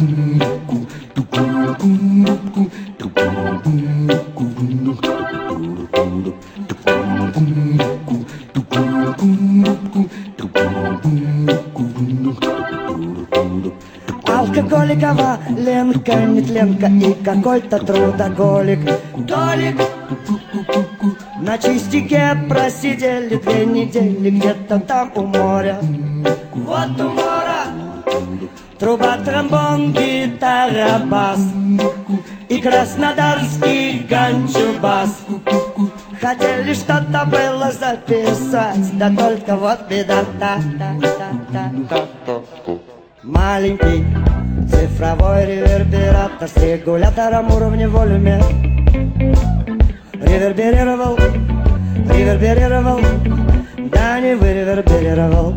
Алкоголикова Ленка, нетленка и какой-то трудоголик Толик. На чистике просидели 2 недели где-то там у моря. Вот у моря труба, тромбон, гитара, бас и краснодарский ганчубас. Хотели что-то было записать, да только вот беда. Маленький цифровой ревербератор с регулятором уровня волюме реверберировал, да не выреверберировал.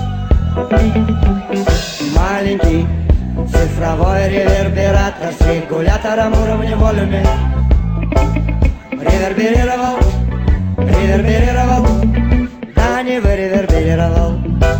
Маленький цифровой ревербератор с регулятором уровня волюме реверберировал, да не выреверберировал.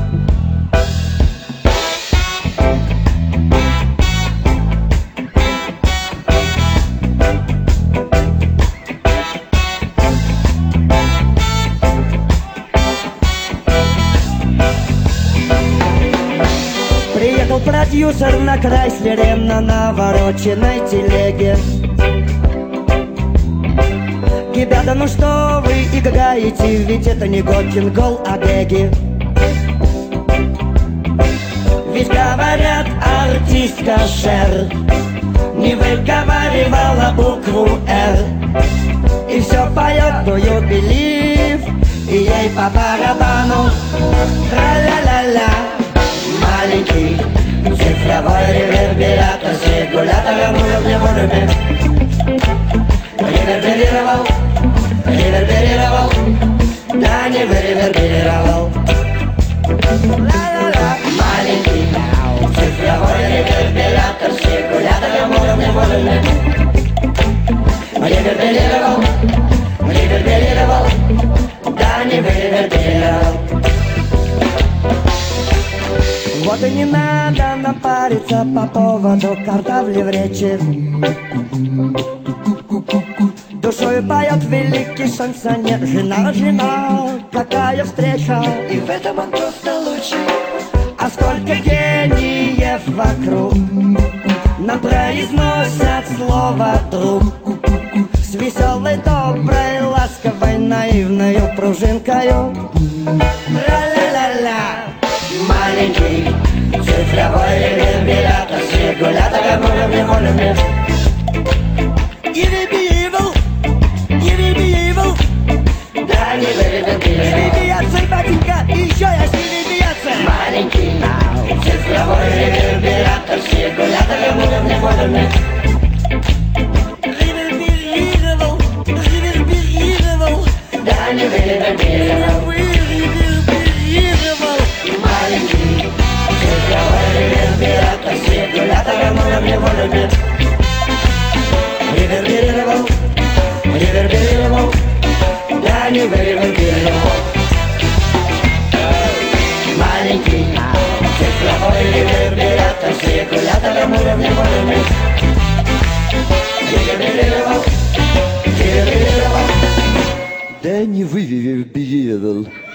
Приехал продюсер на Крайслере на навороченной телеге. Ребята, ну что вы играете, ведь это не Готингол, а Гэги. Ведь говорят, артистка Шер не выговаривала букву «Р». И все поет «Do you believe?» И ей по барабану тра-ля-ля-ля. Маленький цифровой ревербератор с регулятором уровня волюме реверберировал, да не выреверберировал. Ла-ла-ла. Маленький цифровой ревербератор с регулятором уровня волюме реверберировал, да не выреверберировал. Вот и не надо нам париться по поводу картавли в речи. Душою поет великий шансоньер. Жена, какая встреча, и в этом он просто лучший. А сколько гениев вокруг нам произносят слово «друг» с веселой, доброй, ласковой, наивною пружинкою. Ла-ла-ла-ла. Маленький цифровой ревербератор с регулятором уровня волюме да не выреверберировал. Батенька, и еще я с ними бьется. Маленький цифровой ревербератор с регулятором уровня волюме реверберировал, да не выреверберировал. Маленький цифровой ревербератор с регулятором уровня волюме реверберировал, да не выреверберировал. Маленький цифровой ревербератор с регулятором уровня волюме реверберировал, да не выреверберировал.